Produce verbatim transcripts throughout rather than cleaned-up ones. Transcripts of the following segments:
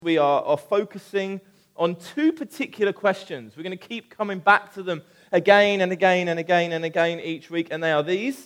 We are, are focusing on two particular questions. We're going to keep coming back to them again and again and again and again each week, and they are these.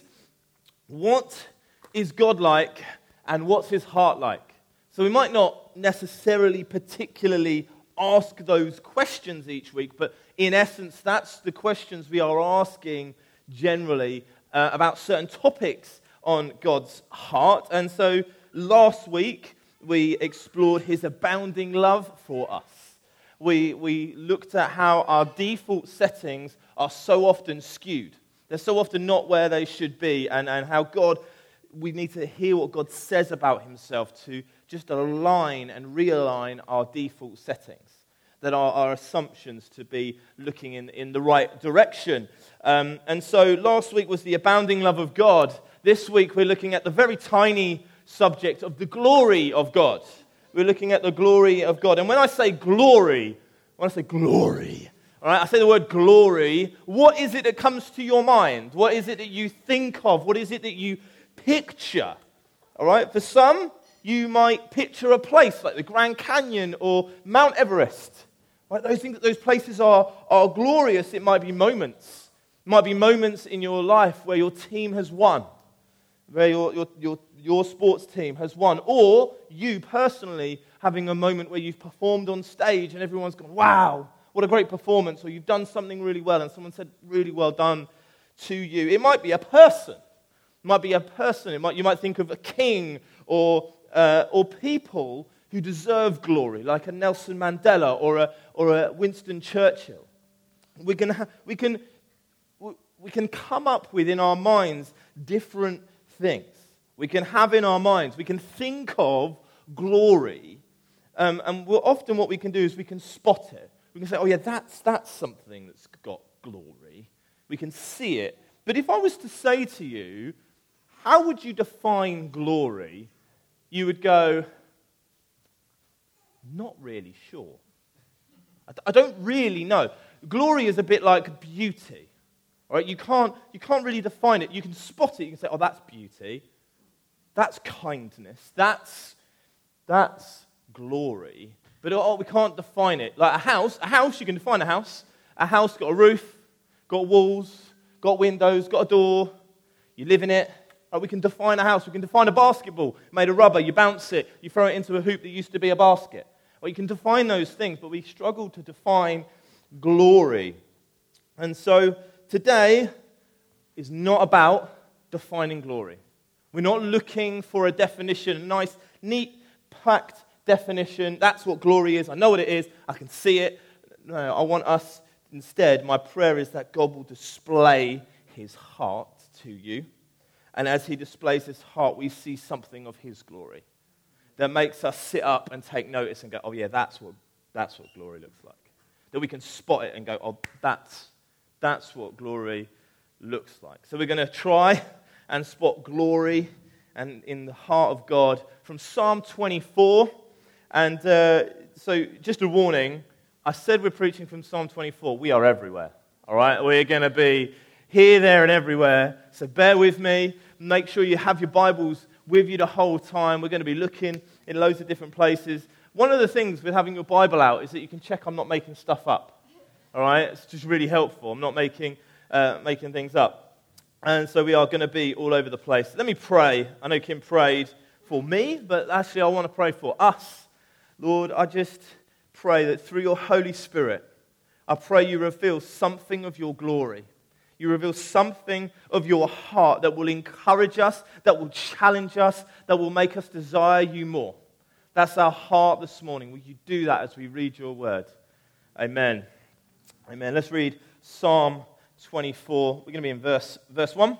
What is God like, and what's his heart like? So we might not necessarily particularly ask those questions each week, but in essence, that's the questions we are asking generally uh, about certain topics on God's heart. And so last week, we explored his abounding love for us. We, we looked at how our default settings are so often skewed. They're so often not where they should be, and, and how God, we need to hear what God says about himself to just align and realign our default settings, that are our assumptions to be looking in, in the right direction. Um, and so last week was the abounding love of God. This week we're looking at the very tiny subject of the glory of God. We're looking at the glory of God. And when I say glory, when I say glory, all right, I say the word glory, what is it that comes to your mind? What is it that you think of? What is it that you picture? All right, for some, you might picture a place like the Grand Canyon or Mount Everest. Right, those things, those places are, are glorious. It might be moments. It might be moments in your life where your team has won, where your, your, your, your sports team has won, or you personally having a moment where you've performed on stage and everyone's gone, wow, what a great performance, or you've done something really well and someone said, really well done to you. It might be a person. It might be a person. It might, you might think of a king or, uh, or people who deserve glory, like a Nelson Mandela or a, or a Winston Churchill. We can, ha- we, can, we can come up with in our minds different things. We can have in our minds, we can think of glory, um, and we'll, often what we can do is we can spot it. We can say, oh yeah, that's, that's something that's got glory. We can see it. But if I was to say to you, how would you define glory? You would go, not really sure. I, I don't really know. Glory is a bit like beauty. All right, you can't, you can't really define it. You can spot it. You can say, oh, that's beauty. That's kindness. That's, that's glory. But oh, we can't define it. Like a house, a house, you can define a house. A house got a roof, got walls, got windows, got a door. You live in it. Right, we can define a house. We can define a basketball made of rubber. You bounce it. You throw it into a hoop that used to be a basket. Well, you can define those things, but we struggle to define glory. And so today is not about defining glory. We're not looking for a definition, a nice, neat, packed definition. That's what glory is. I know what it is. I can see it. No, I want us, instead, my prayer is that God will display his heart to you. And as he displays his heart, we see something of his glory that makes us sit up and take notice and go, oh yeah, that's what, that's what glory looks like. That we can spot it and go, oh, that's, that's what glory looks like. So we're going to try and spot glory and in the heart of God from Psalm twenty-four. And uh, so just a warning, I said we're preaching from Psalm twenty-four. We are everywhere, all right? We're going to be here, there, and everywhere. So bear with me. Make sure you have your Bibles with you the whole time. We're going to be looking in loads of different places. One of the things with having your Bible out is that you can check I'm not making stuff up, all right? It's just really helpful. I'm not making uh, making things up. And so we are going to be all over the place. Let me pray. I know Kim prayed for me, but actually I want to pray for us. Lord, I just pray that through your Holy Spirit, I pray you reveal something of your glory. You reveal something of your heart that will encourage us, that will challenge us, that will make us desire you more. That's our heart this morning. Will you do that as we read your word? Amen. Amen. Let's read Psalm twenty-four. We're going to be in verse, verse one.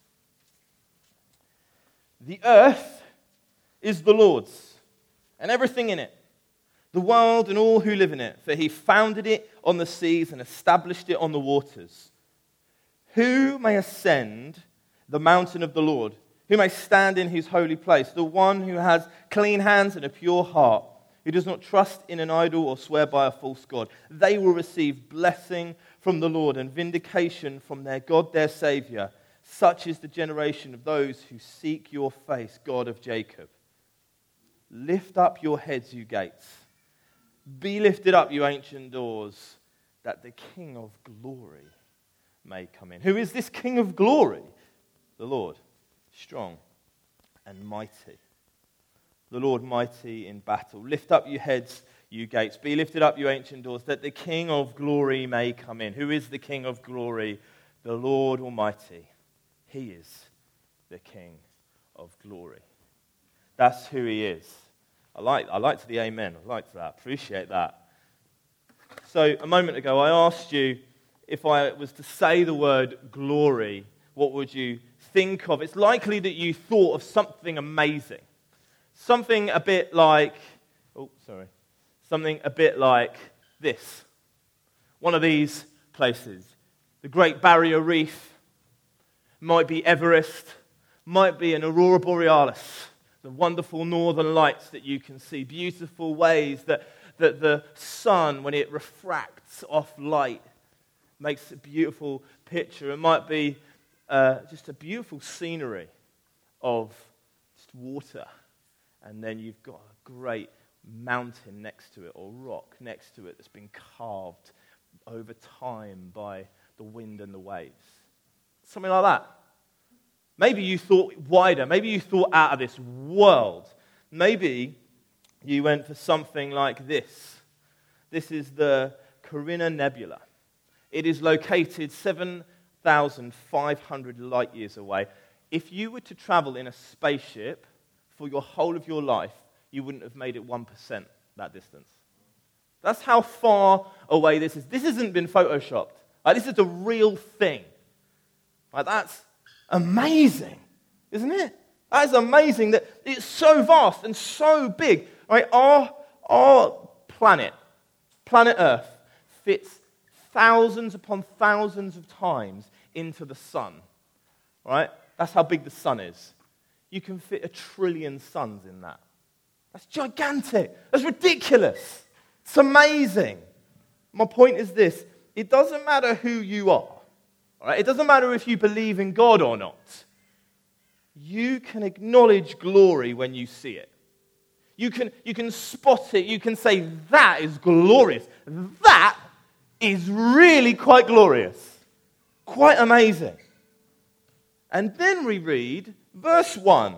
The earth is the Lord's, and everything in it, the world and all who live in it, for he founded it on the seas and established it on the waters. Who may ascend the mountain of the Lord? Who may stand in his holy place? The one who has clean hands and a pure heart, who does not trust in an idol or swear by a false god. They will receive blessing from the Lord and vindication from their God, their Savior. Such is the generation of those who seek your face, God of Jacob. Lift up your heads, you gates, Be lifted up, you ancient doors, that the King of glory may come in. Who is this King of glory? The Lord, strong and mighty. The Lord mighty in battle. Lift up, you heads, you gates. Be lifted up, you ancient doors, that the King of glory may come in. Who is the King of glory? The Lord Almighty. He is the King of glory. That's who he is. I like I liked the amen. I liked that. Appreciate that. So a moment ago, I asked you if I was to say the word glory, what would you think of? It's likely that you thought of something amazing. Something a bit like, oh, sorry. Something a bit like this. One of these places. The Great Barrier Reef. Might be Everest. Might be an Aurora Borealis. The wonderful northern lights that you can see. Beautiful ways that, that the sun, when it refracts off light, makes a beautiful picture. It might be uh, just a beautiful scenery of just water. And then you've got a great mountain next to it, or rock next to it that's been carved over time by the wind and the waves. Something like that. Maybe you thought wider. Maybe you thought out of this world. Maybe you went for something like this. This is the Carina Nebula. It is located seven thousand five hundred light years away. If you were to travel in a spaceship for your whole of your life, you wouldn't have made it one percent that distance. That's how far away this is. This hasn't been photoshopped. Like, this is a real thing. Like, that's amazing, isn't it? That is amazing that it's so vast and so big. Right? Our, our planet, planet Earth, fits thousands upon thousands of times into the sun. Right? That's how big the sun is. You can fit a trillion suns in that. That's gigantic. That's ridiculous. It's amazing. My point is this. It doesn't matter who you are. All right? It doesn't matter if you believe in God or not. You can acknowledge glory when you see it. You can, you can spot it. You can say, that is glorious. That is really quite glorious. Quite amazing. And then we read verse one.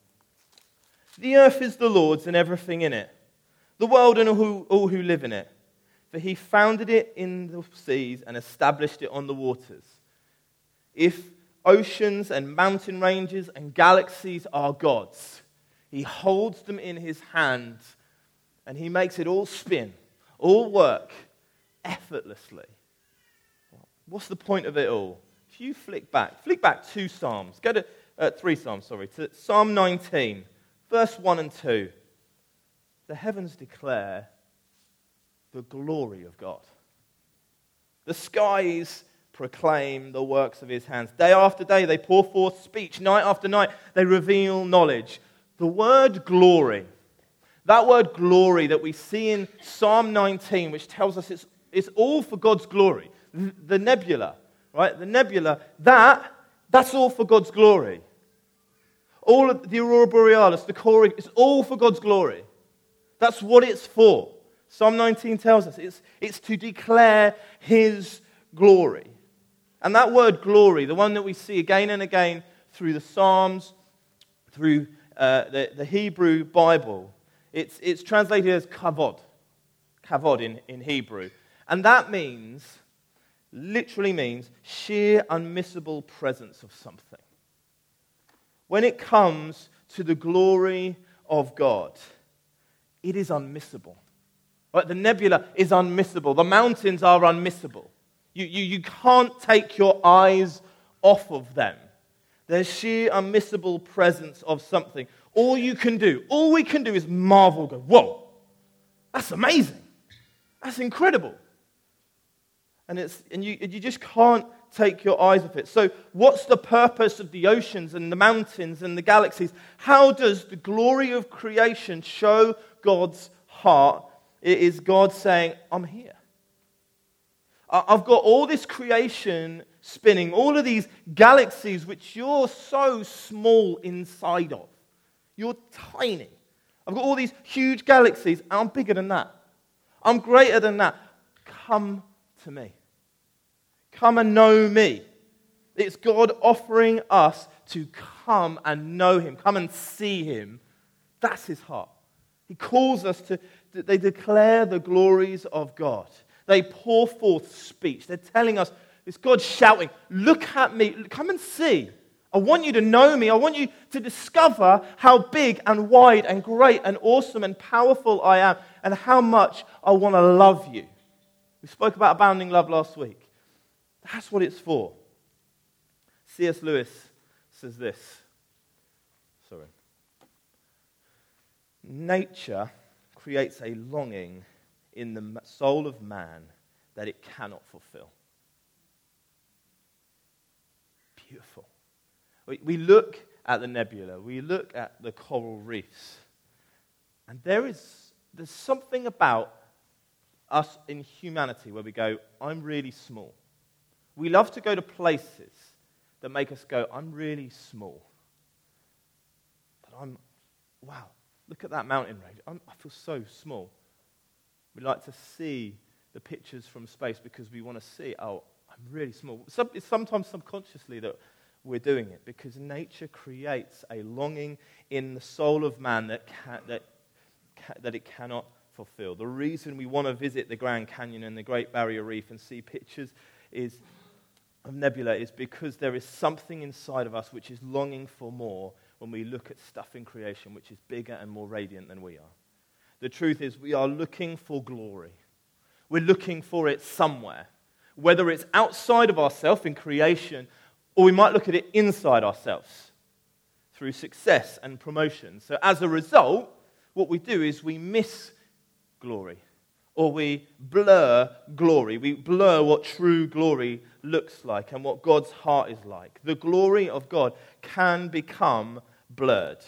The earth is the Lord's and everything in it, the world and all who, all who live in it. For he founded it in the seas and established it on the waters. If oceans and mountain ranges and galaxies are God's, he holds them in his hand and he makes it all spin, all work effortlessly. What's the point of it all? If you flick back, flick back two Psalms, go to uh, three Psalms, sorry, to Psalm nineteen, verse one and two. The heavens declare the glory of God. The skies proclaim the works of his hands. Day after day they pour forth speech. Night after night they reveal knowledge. The word glory, that word glory that we see in Psalm nineteen, which tells us it's, it's all for God's glory. The nebula, right? The nebula, that, that's all for God's glory. All of the Aurora Borealis, the Cori, it's all for God's glory. That's what it's for. Psalm nineteen tells us it's, it's to declare his glory. And that word glory, the one that we see again and again through the Psalms, through uh, the, the Hebrew Bible, it's, it's translated as kavod. Kavod in, in Hebrew. And that means, literally means, sheer unmissable presence of something. When it comes to the glory of God, it is unmissable. Right? The nebula is unmissable. The mountains are unmissable. You, you, you can't take your eyes off of them. There's sheer unmissable presence of something. All you can do, all we can do is marvel, go, whoa, that's amazing. That's incredible. And it's and you you just can't take your eyes off it. So what's the purpose of the oceans and the mountains and the galaxies? How does the glory of creation show God's heart? It is God saying, I'm here. I've got all this creation spinning, all of these galaxies which you're so small inside of. You're tiny. I've got all these huge galaxies, and I'm bigger than that. I'm greater than that. Come to me. Come and know me. It's God offering us to come and know him, come and see him. That's his heart. He calls us to, they declare the glories of God. They pour forth speech. They're telling us, it's God shouting, look at me, come and see. I want you to know me. I want you to discover how big and wide and great and awesome and powerful I am and how much I want to love you. We spoke about abounding love last week. That's what it's for. C S Lewis says this. Sorry. Nature creates a longing in the soul of man that it cannot fulfill. Beautiful. We look at the nebula, we look at the coral reefs, and there is there's something about us in humanity where we go, I'm really small. We love to go to places that make us go, I'm really small. But I'm, wow, look at that mountain range. I'm, I feel so small. We like to see the pictures from space because we want to see, oh, I'm really small. Some, it's sometimes subconsciously that we're doing it because nature creates a longing in the soul of man that can, that ca- that it cannot fulfill. The reason we want to visit the Grand Canyon and the Great Barrier Reef and see pictures is of nebula is because there is something inside of us which is longing for more when we look at stuff in creation which is bigger and more radiant than we are. The truth is we are looking for glory. We're looking for it somewhere, whether it's outside of ourselves in creation, or we might look at it inside ourselves through success and promotion. So as a result, what we do is we miss glory, or we blur glory. We blur what true glory looks like and what God's heart is like. The glory of God can become blurred.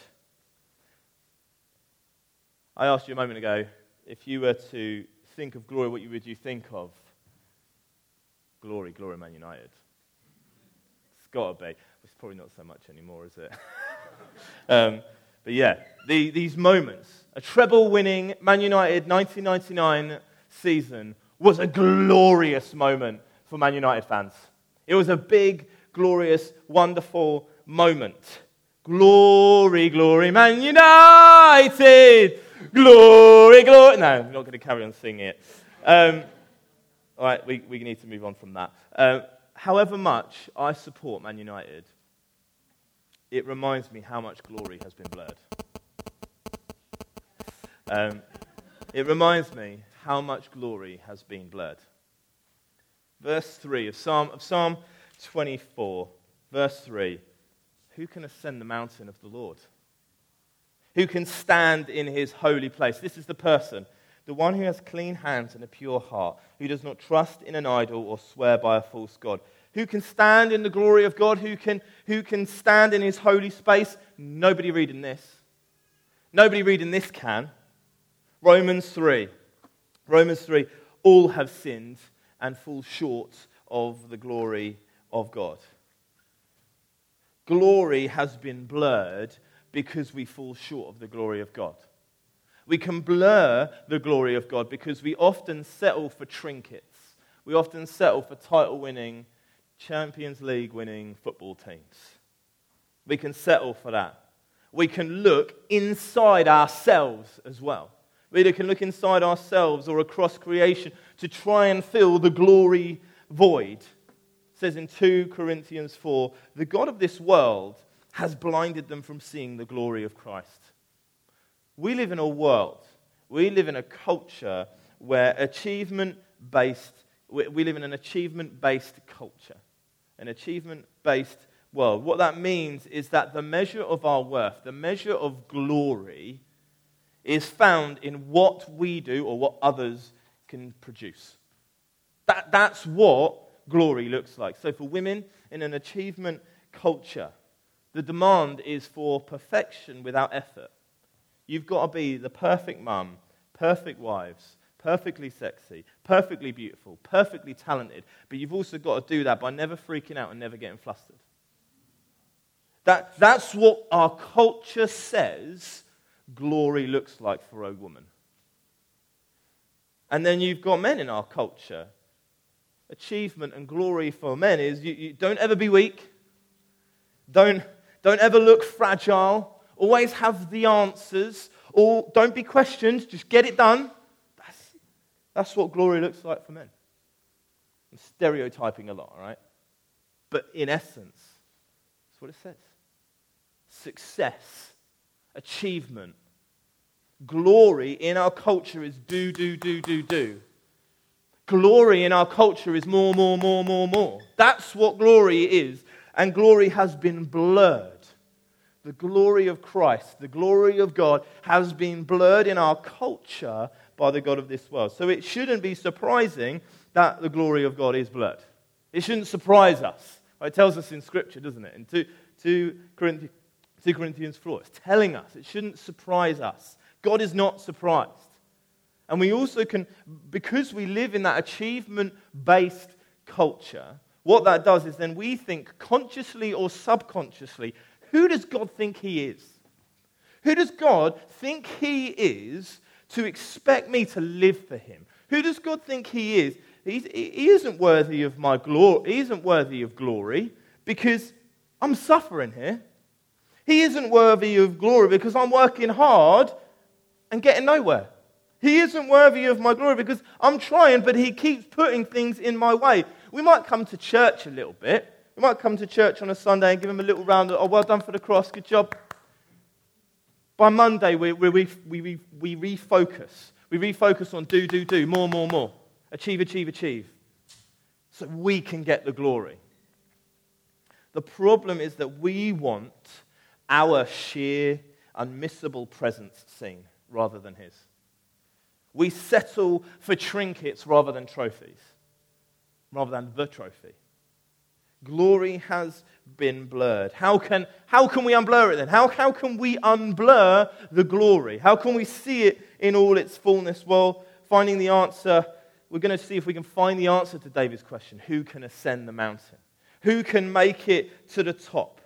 I asked you a moment ago, if you were to think of glory, what would you think of? Glory, glory, Man United. Got to be. It's probably not so much anymore, is it? um, but yeah, the, these moments, a treble-winning Man United nineteen ninety-nine season was a glorious moment for Man United fans. It was a big, glorious, wonderful moment. Glory, glory, Man United! Glory, glory! No, I'm not going to carry on singing it. Um, all right, we, we need to move on from that. Um, However much I support Man United, it reminds me how much glory has been blurred. Um, it reminds me how much glory has been blurred. Verse three of Psalm, of Psalm twenty-four, verse three. Who can ascend the mountain of the Lord? Who can stand in his holy place? This is the person. The one who has clean hands and a pure heart, who does not trust in an idol or swear by a false god. Who can stand in the glory of God? Who can, who can stand in his holy space? Nobody reading this. Nobody reading this can. Romans three. Romans three. All have sinned and fall short of the glory of God. Glory has been blurred because we fall short of the glory of God. We can blur the glory of God because we often settle for trinkets. We often settle for title-winning, Champions League-winning football teams. We can settle for that. We can look inside ourselves as well. We either can look inside ourselves or across creation to try and fill the glory void. It says in two Corinthians four, the God of this world has blinded them from seeing the glory of Christ. We live in a world, we live in a culture where achievement-based, we live in an achievement-based culture, an achievement-based world. What that means is that the measure of our worth, the measure of glory, is found in what we do or what others can produce. That, that's what glory looks like. So for women in an achievement culture, the demand is for perfection without effort. You've got to be the perfect mum, perfect wives, perfectly sexy, perfectly beautiful, perfectly talented, but you've also got to do that by never freaking out and never getting flustered. That, that's what our culture says glory looks like for a woman. And then you've got men in our culture. Achievement and glory for men is you, you don't ever be weak. Don't, don't ever look fragile. Always have the answers. Or don't be questioned. Just get it done. That's, that's what glory looks like for men. I'm stereotyping a lot, all right? But in essence, that's what it says. Success, achievement, glory in our culture is do, do, do, do, do. Glory in our culture is more, more, more, more, more. That's what glory is. And glory has been blurred. The glory of Christ, the glory of God, has been blurred in our culture by the God of this world. So it shouldn't be surprising that the glory of God is blurred. It shouldn't surprise us. It tells us in Scripture, doesn't it? In two Corinthians four, it's telling us. It shouldn't surprise us. God is not surprised. And we also can, because we live in that achievement-based culture, what that does is then we think consciously or subconsciously, who does God think He is? Who does God think He is to expect me to live for Him? Who does God think He is? He's, he isn't worthy of my glory. He isn't worthy of glory because I'm suffering here. He isn't worthy of glory because I'm working hard and getting nowhere. He isn't worthy of my glory because I'm trying, but He keeps putting things in my way. We might come to church a little bit. We might come to church on a Sunday and give Him a little round of, oh, well done for the cross, good job. By Monday, we, we, we, we, we refocus. We refocus on do, do, do, more, more, more. Achieve, achieve, achieve. So we can get the glory. The problem is that we want our sheer, unmissable presence seen rather than His. We settle for trinkets rather than trophies, rather than the trophy. Glory has been blurred. How can, how can we unblur it then? How, how can we unblur the glory? How can we see it in all its fullness? Well, finding the answer, we're going to see if we can find the answer to David's question. Who can ascend the mountain? Who can make it to the top?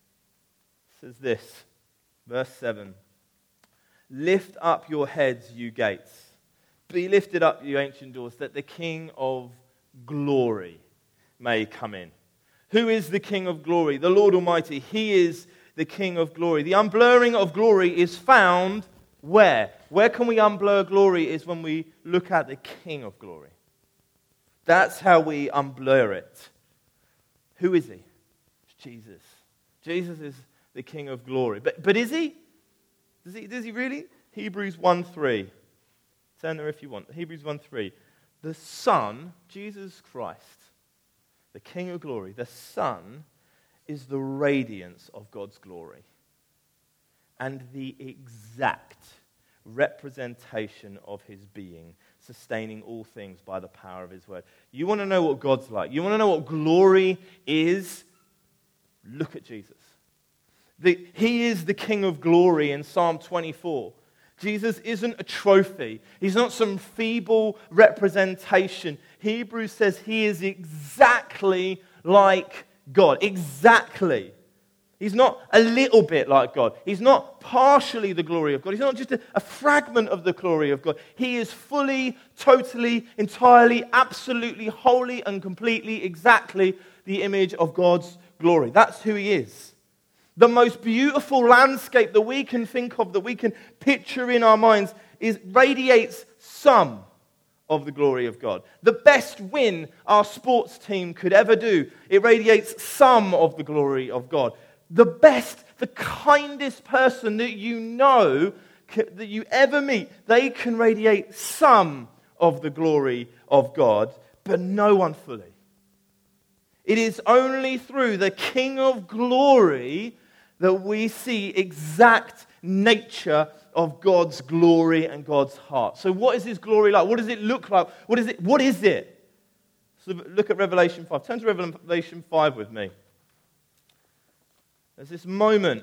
It says this, verse seven. Lift up your heads, you gates. Be lifted up, you ancient doors, that the King of glory may come in. Who is the King of glory? The Lord Almighty. He is the King of glory. The unblurring of glory is found where? Where can we unblur glory is when we look at the King of glory. That's how we unblur it. Who is He? It's Jesus. Jesus is the King of glory. But, but is He? Does He, does he really? Hebrews one three. Turn there if you want. Hebrews one three. The Son, Jesus Christ, the King of glory, the Son is the radiance of God's glory and the exact representation of His being, sustaining all things by the power of His word. You want to know what God's like? You want to know what glory is? Look at Jesus. The, he is the King of glory in Psalm twenty-four. Jesus isn't a trophy. He's not some feeble representation. Hebrews says He is exactly like God. Exactly. He's not a little bit like God. He's not partially the glory of God. He's not just a, a fragment of the glory of God. He is fully, totally, entirely, absolutely, wholly, and completely, exactly the image of God's glory. That's who He is. The most beautiful landscape that we can think of, that we can picture in our minds, is radiates some of the glory of God. The best win our sports team could ever do, it radiates some of the glory of God. The best, the kindest person that you know, that you ever meet, they can radiate some of the glory of God, but no one fully. It is only through the King of glory that we see exact nature of God's glory and God's heart. So what is His glory like? What does it look like? What is it? What is it? So look at Revelation five. Turn to Revelation five with me. There's this moment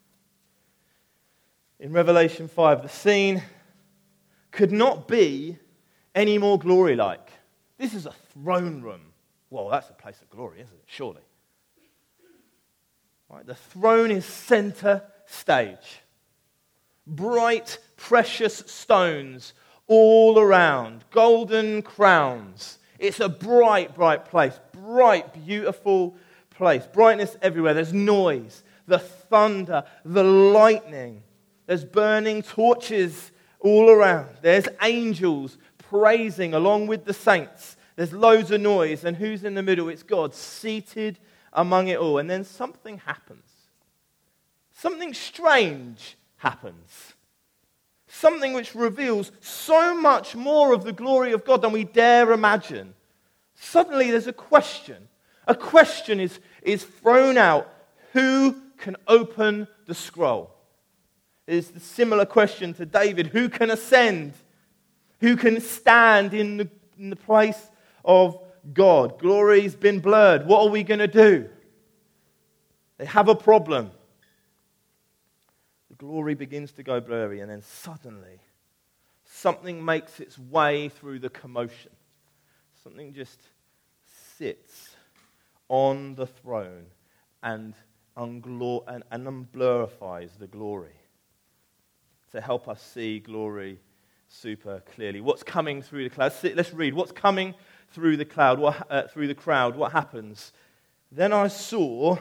in Revelation five. The scene could not be any more glory-like. This is a throne room. Well, that's a place of glory, isn't it? Surely. Right, the throne is center stage. Bright, precious stones all around, golden crowns. It's a bright, bright place, bright, beautiful place. Brightness everywhere. There's noise, the thunder, the lightning. There's burning torches all around. There's angels praising along with the saints. There's loads of noise. And who's in the middle? It's God seated among it all. And then something happens. Something strange happens. Something which reveals so much more of the glory of God than we dare imagine. Suddenly there's a question. A question is, is thrown out. Who can open the scroll? It's the similar question to David. Who can ascend? Who can stand in the, in the place of God? Glory's been blurred. What are we going to do? They have a problem. The glory begins to go blurry, and then suddenly something makes its way through the commotion. Something just sits on the throne and, unglor- and, and unblurifies the glory to help us see glory super clearly. What's coming through the cloud? Let's read. What's coming through the cloud? What, uh, through the crowd? What happens? Then I saw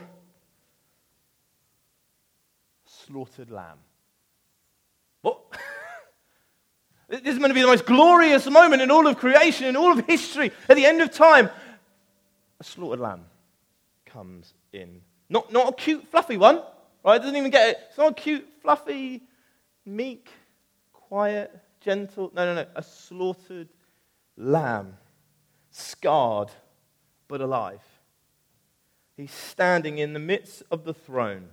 slaughtered lamb. What? This is going to be the most glorious moment in all of creation, in all of history. At the end of time, a slaughtered lamb comes in. Not, not a cute, fluffy one, right? It doesn't even get it. It's not a cute, fluffy, meek, quiet, gentle. No, no, no. A slaughtered lamb, scarred but alive. He's standing in the midst of the throne.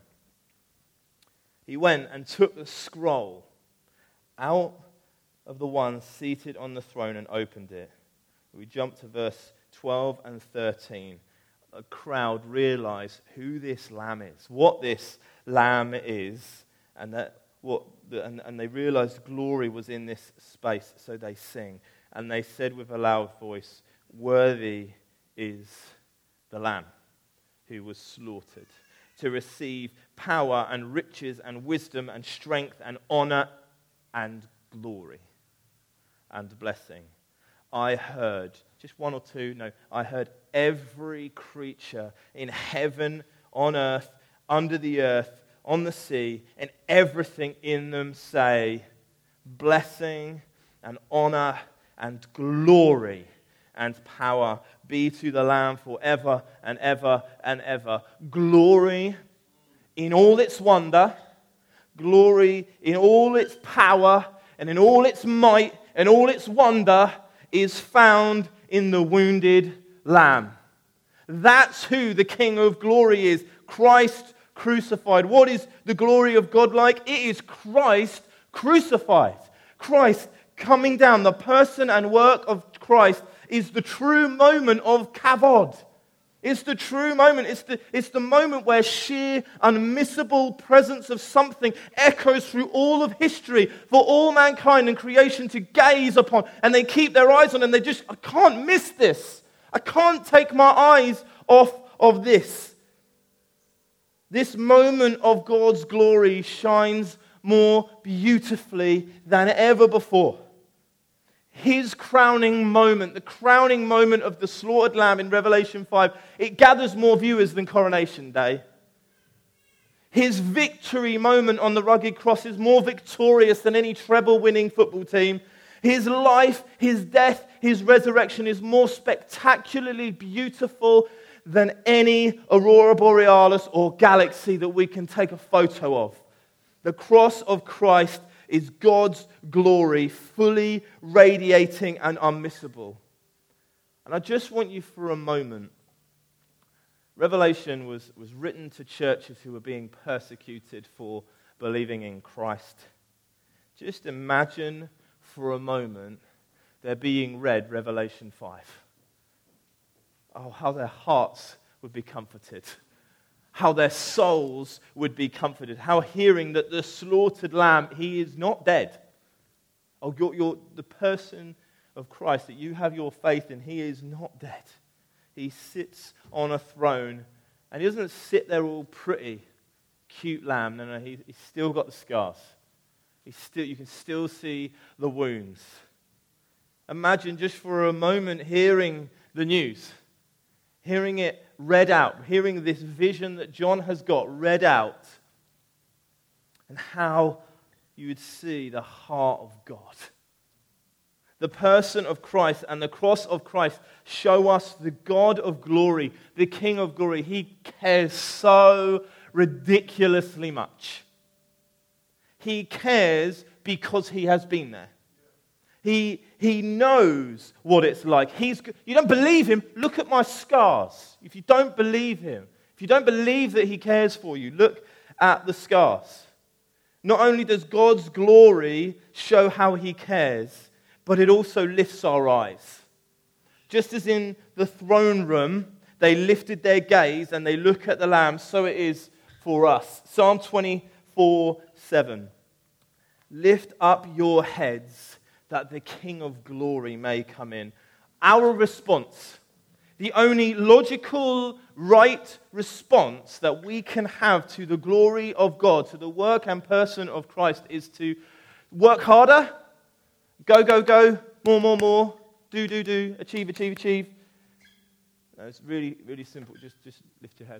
He went and took the scroll out of the one seated on the throne and opened it. We jump to verse twelve and thirteen. A crowd realized who this lamb is, what this lamb is, and that what the, and, and they realized glory was in this space, so they sing. And they said with a loud voice, "Worthy is the lamb who was slaughtered to receive power and riches and wisdom and strength and honor and glory and blessing." I heard, just one or two, no, I heard every creature in heaven, on earth, under the earth, on the sea, and everything in them say, "Blessing and honor and glory and power be to the Lamb forever and ever and ever." Glory in all its wonder, glory in all its power, and in all its might, and all its wonder is found in the wounded Lamb. That's who the King of glory is. Christ crucified. What is the glory of God like? It is Christ crucified. Christ coming down. The person and work of Christ is the true moment of kavod. It's the true moment. It's the, it's the moment where sheer, unmissable presence of something echoes through all of history for all mankind and creation to gaze upon. And they keep their eyes on, and they just, I can't miss this. I can't take my eyes off of this. This moment of God's glory shines more beautifully than ever before. His crowning moment, the crowning moment of the slaughtered lamb in Revelation five, it gathers more viewers than Coronation Day. His victory moment on the rugged cross is more victorious than any treble-winning football team. His life, his death, his resurrection is more spectacularly beautiful than any aurora borealis or galaxy that we can take a photo of. The cross of Christ is God's glory, fully radiating and unmissable. And I just want you for a moment. Revelation was, was written to churches who were being persecuted for believing in Christ. Just imagine for a moment they're being read Revelation five. Oh, how their hearts would be comforted. How their souls would be comforted. How hearing that the slaughtered lamb, he is not dead. Oh, you're, you're the person of Christ, that you have your faith in, he is not dead. He sits on a throne, and he doesn't sit there all pretty, cute lamb. No, no, he, he's still got the scars. He's still, you can still see the wounds. imagine just for a moment hearing the news, hearing it read out, hearing this vision that John has got read out, and how you would see the heart of God. The person of Christ and the cross of Christ show us the God of glory, the King of glory. He cares so ridiculously much. He cares because he has been there. He, he knows what it's like. He's, you don't believe him? Look at my scars. If you don't believe him, if you don't believe that he cares for you, look at the scars. Not only does God's glory show how he cares, but it also lifts our eyes. Just as in the throne room, they lifted their gaze and they look at the Lamb, so it is for us. Psalm twenty-four seven. Lift up your heads that the King of glory may come in. Our response, the only logical, right response that we can have to the glory of God, to the work and person of Christ, is to work harder. Go, go, go, more, more, more, do, do, do, achieve, achieve, achieve. No, it's really, really simple. Just, just lift your head.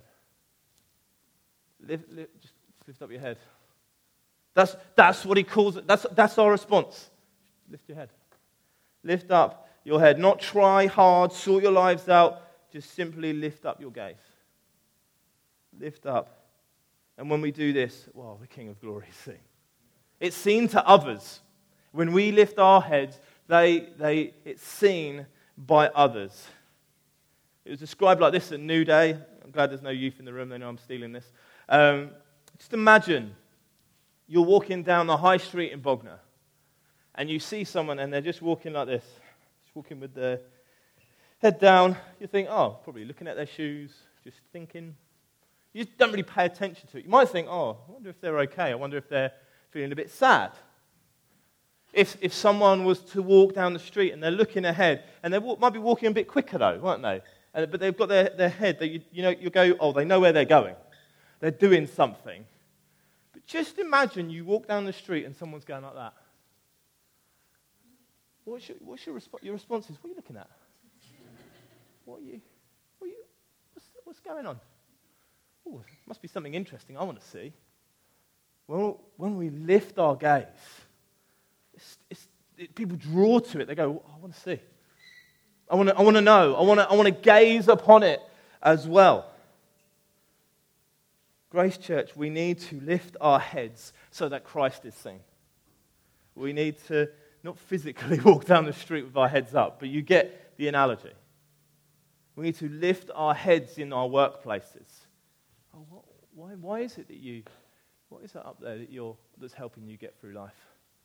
Lift, lift, just lift up your head. That's, that's what he calls it. That's, that's our response. Lift your head. Lift up your head. Not try hard, sort your lives out. Just simply lift up your gaze. Lift up. And when we do this, wow, the King of glory is seen. It's seen to others. When we lift our heads, they, they, it's seen by others. It was described like this at New Day. I'm glad there's no youth in the room. They know I'm stealing this. Um, just imagine you're walking down the high street in Bognor, and you see someone, and they're just walking like this, just walking with their head down. You think, oh, probably looking at their shoes, just thinking. You just don't really pay attention to it. You might think, oh, I wonder if they're okay. I wonder if they're feeling a bit sad. If if someone was to walk down the street and they're looking ahead, and they walk, might be walking a bit quicker though, weren't they? And, but they've got their, their head, that you, you know, you go, oh, they know where they're going. They're doing something. But just imagine you walk down the street and someone's going like that. What's your, what's your, resp- your response is, what are you looking at? What are you, what are you, what's, what's going on? Oh, must be something interesting I want to see. When, when we lift our gaze, It's, it's, it, people draw to it. They go, oh, I want to see. I want to, I want to know. I want to, I want to gaze upon it as well. Grace Church, we need to lift our heads so that Christ is seen. We need to not physically walk down the street with our heads up, but you get the analogy. We need to lift our heads in our workplaces. Oh, what, why, why is it that you, what is that up there that you're, that's helping you get through life?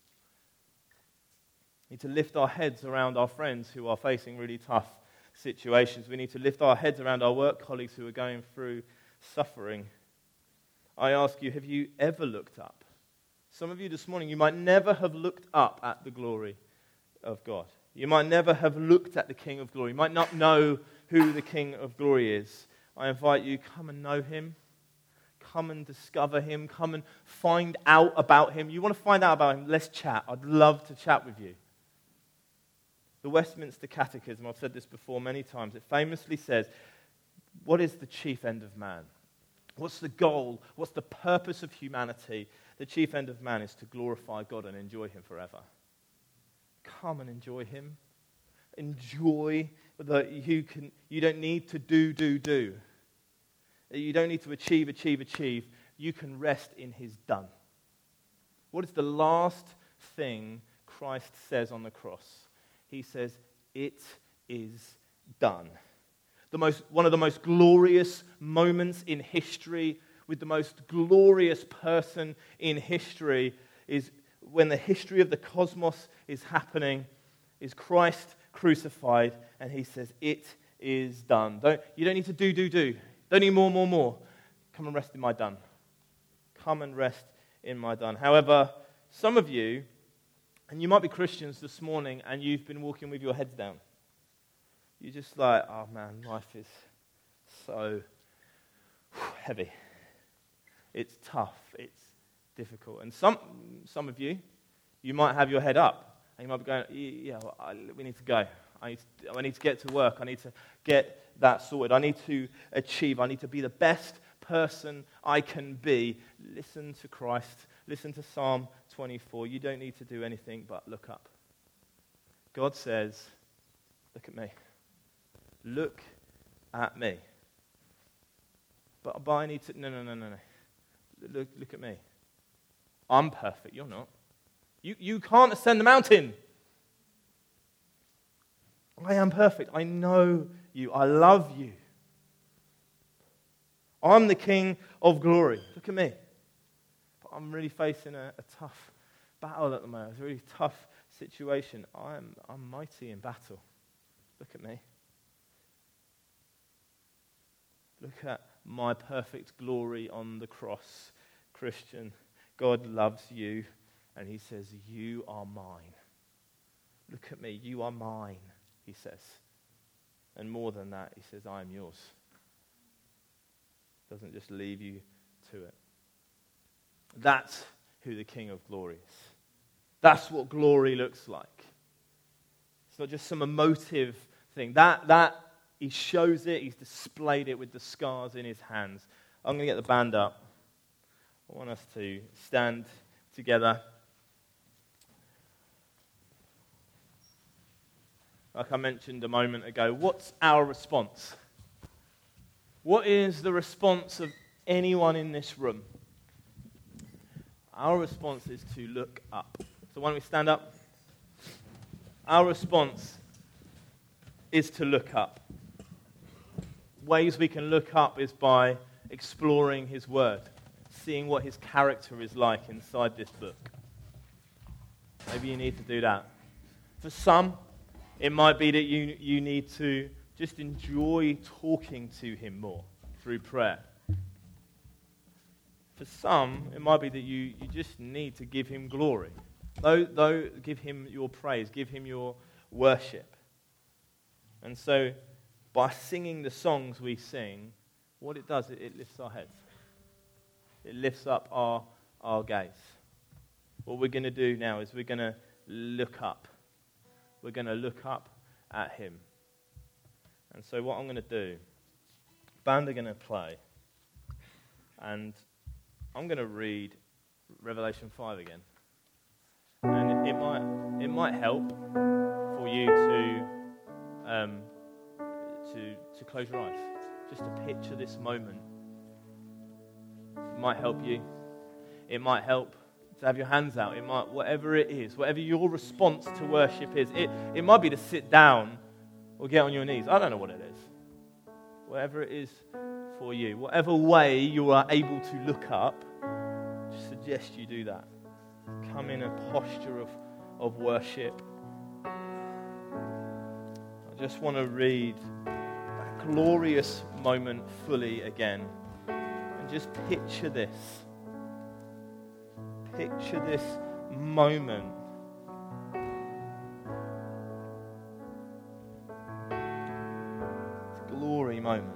We need to lift our heads around our friends who are facing really tough situations. We need to lift our heads around our work colleagues who are going through suffering. I ask you, have you ever looked up? Some of you this morning, you might never have looked up at the glory of God. You might never have looked at the King of glory. You might not know who the King of glory is. I invite you, come and know him. Come and discover him. Come and find out about him. You want to find out about him? Let's chat. I'd love to chat with you. The Westminster Catechism, I've said this before many times, it famously says, what is the chief end of man? What's the goal? What's the purpose of humanity? The chief end of man is to glorify God and enjoy him forever. Come and enjoy him. Enjoy that you can. You don't need to do, do, do. You don't need to achieve, achieve, achieve. You can rest in his done. What is the last thing Christ says on the cross? He says, it is done. The most, one of the most glorious moments in history, with the most glorious person in history, is when the history of the cosmos is happening, is Christ crucified, and he says, it is done. Don't, you don't need to do, do, do. Don't need more, more, more. Come and rest in my done. Come and rest in my done. However, some of you, and you might be Christians this morning, and you've been walking with your heads down. You're just like, oh man, life is so heavy. It's tough. It's difficult. And some some of you, you might have your head up, And you might be going, yeah, well, I, we need to go. I need to, I need to get to work. I need to get that sorted. I need to achieve. I need to be the best person I can be. Listen to Christ. Listen to Psalm twenty-four. You don't need to do anything but look up. God says, look at me. Look at me. But, but I need to, no, no, no, no, no. Look, look at me. I'm perfect. You're not. You, you can't ascend the mountain. I am perfect. I know you. I love you. I'm the King of glory. Look at me. But I'm really facing a, a tough battle at the moment. It's a really tough situation. I'm, I'm mighty in battle. Look at me. Look at my perfect glory on the cross. Christian, God loves you, and he says, you are mine. Look at me, you are mine, he says. And more than that, he says, I am yours. Doesn't just leave you to it. That's who the King of glory is. That's what glory looks like. It's not just some emotive thing. That, that he shows it, he's displayed it with the scars in his hands. I'm going to get the band up. I want us to stand together. Like I mentioned a moment ago, what's our response? What is the response of anyone in this room? Our response is to look up. So why don't we stand up? Our response is to look up. Ways we can look up is by exploring his word, seeing what his character is like inside this book. Maybe you need to do that. For some, it might be that you, you need to just enjoy talking to him more through prayer. For some, it might be that you, you just need to give him glory. Though, though, give him your praise, give him your worship. And so, by singing the songs we sing, what it does, it, it lifts our heads. It lifts up our, our gaze. What we're going to do now is we're going to look up. We're going to look up at him. And so what I'm going to do, band are going to play, and I'm going to read Revelation five again. And it might it might help for you to um, to to close your eyes, just to picture this moment. It might help you. It might help to have your hands out. It might, whatever it is, whatever your response to worship is. It it might be to sit down or get on your knees. I don't know what it is. Whatever it is for you, whatever way you are able to look up, I suggest you do that. Come in a posture of, of worship. I just want to read a glorious moment fully again. And just picture this. Picture this moment. It's a glory moment.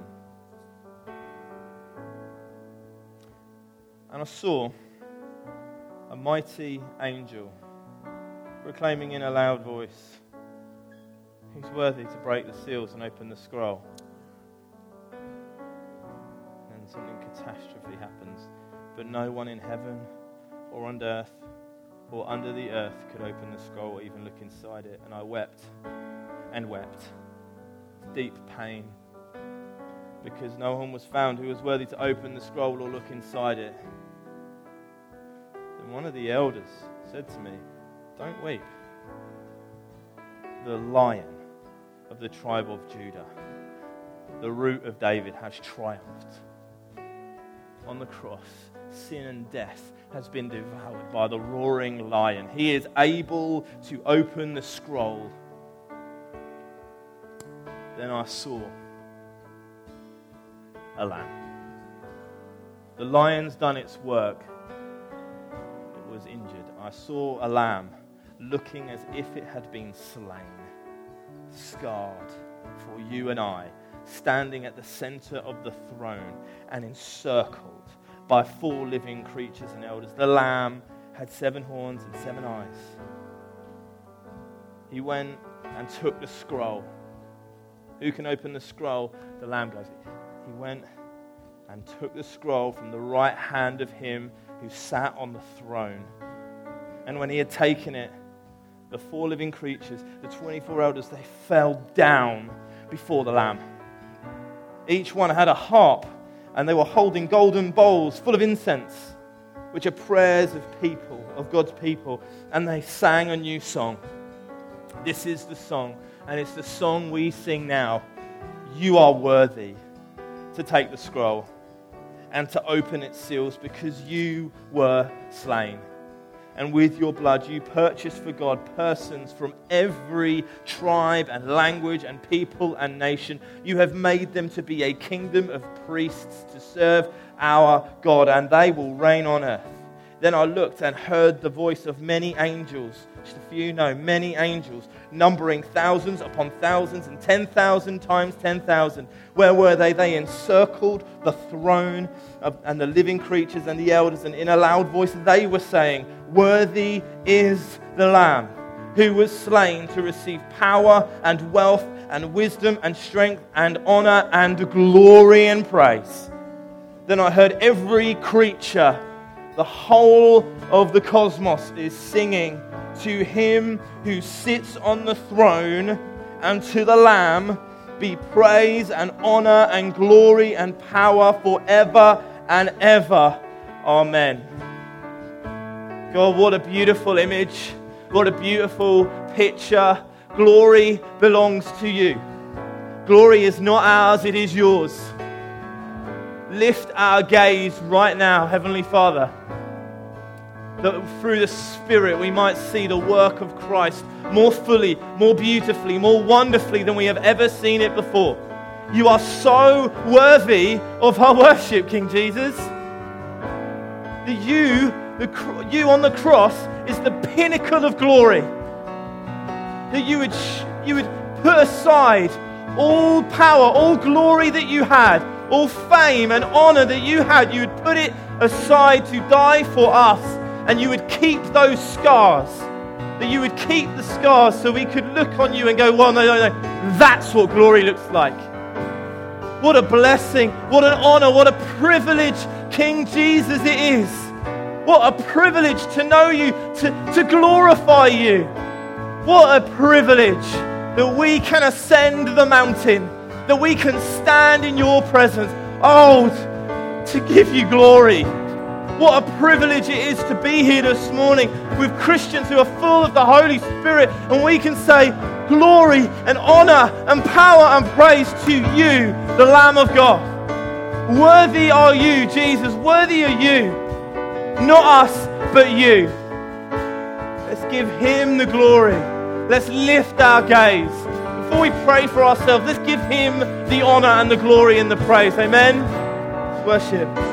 And I saw a mighty angel proclaiming in a loud voice, "Who's worthy to break the seals and open the scroll?" And something catastrophe happens. But no one in heaven or on earth or under the earth could open the scroll or even look inside it. And I wept and wept, deep pain, because no one was found who was worthy to open the scroll or look inside it. And one of the elders said to me, "Don't weep. The Lion of the tribe of Judah, the Root of David, has triumphed. On the cross, sin and death has been devoured by the roaring lion. He is able to open the scroll." Then I saw a lamb. The lion's done its work. It was injured. I saw a lamb looking as if it had been slain, scarred for you and I, standing at the center of the throne and encircled by four living creatures and elders. The lamb had seven horns and seven eyes. he went and took the scroll. Who can open the scroll? The Lamb goes. He went and took the scroll from the right hand of him who sat on the throne. And when he had taken it, the four living creatures, the twenty-four elders, they fell down before the Lamb. Each one had a harp, and they were holding golden bowls full of incense, which are prayers of people, of God's people. And they sang a new song. This is the song, and it's the song we sing now. You are worthy to take the scroll and to open its seals, because you were slain. And with your blood you purchased for God persons from every tribe and language and people and nation. You have made them to be a kingdom of priests to serve our God, and they will reign on earth. Then I looked and heard the voice of many angels, just a few, no, many angels, numbering thousands upon thousands and ten thousand times ten thousand. Where were they? They encircled the throne of, and the living creatures and the elders, and in a loud voice they were saying, worthy is the Lamb who was slain to receive power and wealth and wisdom and strength and honor and glory and praise. Then I heard every creature, the whole of the cosmos, is singing to him who sits on the throne and to the Lamb be praise and honor and glory and power forever and ever. Amen. God, what a beautiful image. What a beautiful picture. Glory belongs to you. Glory is not ours, it is yours. Lift our gaze right now, Heavenly Father, that through the Spirit we might see the work of Christ more fully, more beautifully, more wonderfully than we have ever seen it before. You are so worthy of our worship, King Jesus. That you, the, you on the cross is the pinnacle of glory. That you would, you would put aside all power, all glory that you had, all fame and honor that you had. You would put it aside to die for us. And you would keep those scars. That you would keep the scars so we could look on you and go, well, no, no, no. That's what glory looks like. What a blessing. What an honor. What a privilege, King Jesus, it is. What a privilege to know you, to, to glorify you. What a privilege that we can ascend the mountain, that we can stand in your presence. Oh, to give you glory. What a privilege it is to be here this morning with Christians who are full of the Holy Spirit, and we can say glory and honor and power and praise to you, the Lamb of God. Worthy are you, Jesus. Worthy are you. Not us, but you. Let's give him the glory. Let's lift our gaze. Before we pray for ourselves, let's give him the honor and the glory and the praise. Amen. Let's worship.